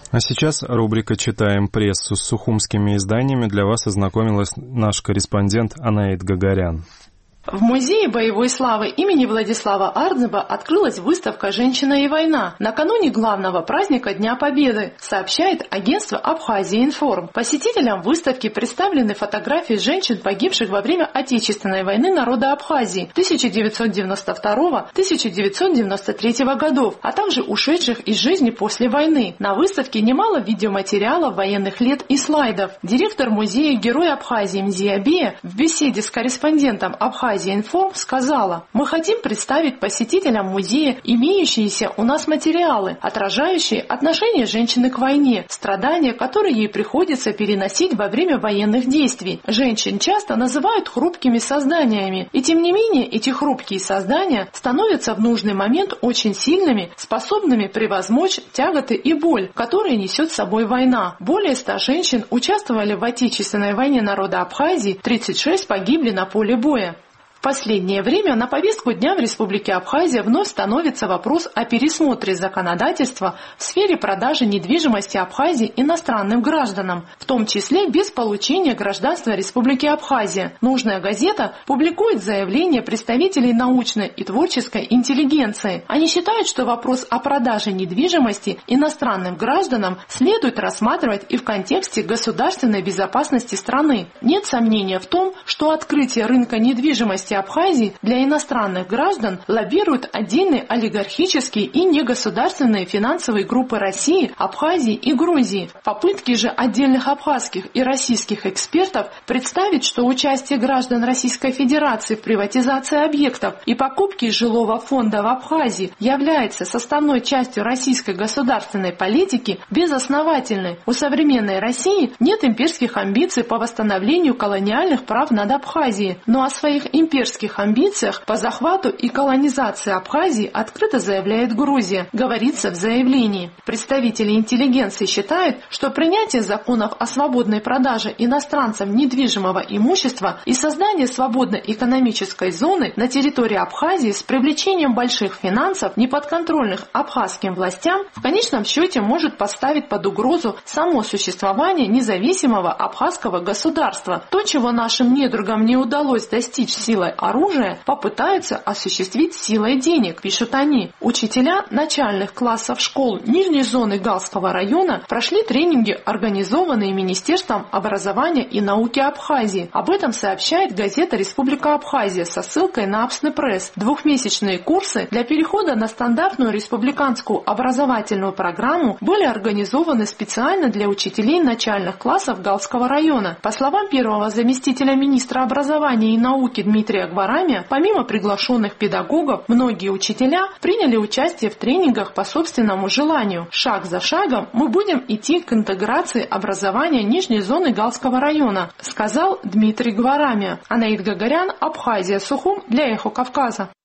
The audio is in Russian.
А сейчас рубрика «Читаем прессу». С сухумскими изданиями для вас ознакомилась наш корреспондент Анаит Гагарян. В Музее боевой славы имени Владислава Ардзеба открылась выставка «Женщина и война» накануне главного праздника Дня Победы, сообщает агентство «Абхазия-Информ». Посетителям выставки представлены фотографии женщин, погибших во время Отечественной войны народа Абхазии 1992-1993 годов, а также ушедших из жизни после войны. На выставке немало видеоматериалов военных лет и слайдов. Директор музея Герой Абхазии Мзиабея в беседе с корреспондентом Абхазии «Информ» сказала: «Мы хотим представить посетителям музея имеющиеся у нас материалы, отражающие отношение женщины к войне, страдания, которые ей приходится переносить во время военных действий. Женщин часто называют хрупкими созданиями, и тем не менее эти хрупкие создания становятся в нужный момент очень сильными, способными превозмочь тяготы и боль, которые несет с собой война. Более 100 женщин участвовали в Отечественной войне народа Абхазии, 36 погибли на поле боя». В последнее время на повестку дня в Республике Абхазия вновь становится вопрос о пересмотре законодательства в сфере продажи недвижимости Абхазии иностранным гражданам, в том числе без получения гражданства Республики Абхазия. Нужная газета публикует заявление представителей научной и творческой интеллигенции. Они считают, что вопрос о продаже недвижимости иностранным гражданам следует рассматривать и в контексте государственной безопасности страны. Нет сомнения в том, что открытие рынка недвижимости Абхазии для иностранных граждан лоббируют отдельные олигархические и негосударственные финансовые группы России, Абхазии и Грузии. Попытки же отдельных абхазских и российских экспертов представить, что участие граждан Российской Федерации в приватизации объектов и покупке жилого фонда в Абхазии является составной частью российской государственной политики, безосновательны. У современной России нет имперских амбиций по восстановлению колониальных прав над Абхазией, но о своих имперских амбициях по захвату и колонизации Абхазии открыто заявляет Грузия, говорится в заявлении. Представители интеллигенции считают, что принятие законов о свободной продаже иностранцам недвижимого имущества и создание свободной экономической зоны на территории Абхазии с привлечением больших финансов, неподконтрольных абхазским властям, в конечном счете может поставить под угрозу само существование независимого абхазского государства. То, чего нашим недругам не удалось достичь силой оружия, попытаются осуществить силой денег, пишут они. Учителя начальных классов школ нижней зоны Галского района прошли тренинги, организованные Министерством образования и науки Абхазии. Об этом сообщает газета «Республика Абхазия» со ссылкой на Абсны Пресс. Двухмесячные курсы для перехода на стандартную республиканскую образовательную программу были организованы специально для учителей начальных классов Галского района. По словам первого заместителя министра образования и науки Дмитрия Гварамия, помимо приглашенных педагогов, многие учителя приняли участие в тренингах по собственному желанию. Шаг за шагом мы будем идти к интеграции образования нижней зоны Галского района, сказал Дмитрий Гварамия. Анаит Гагарян, Абхазия, Сухум для Эхо Кавказа.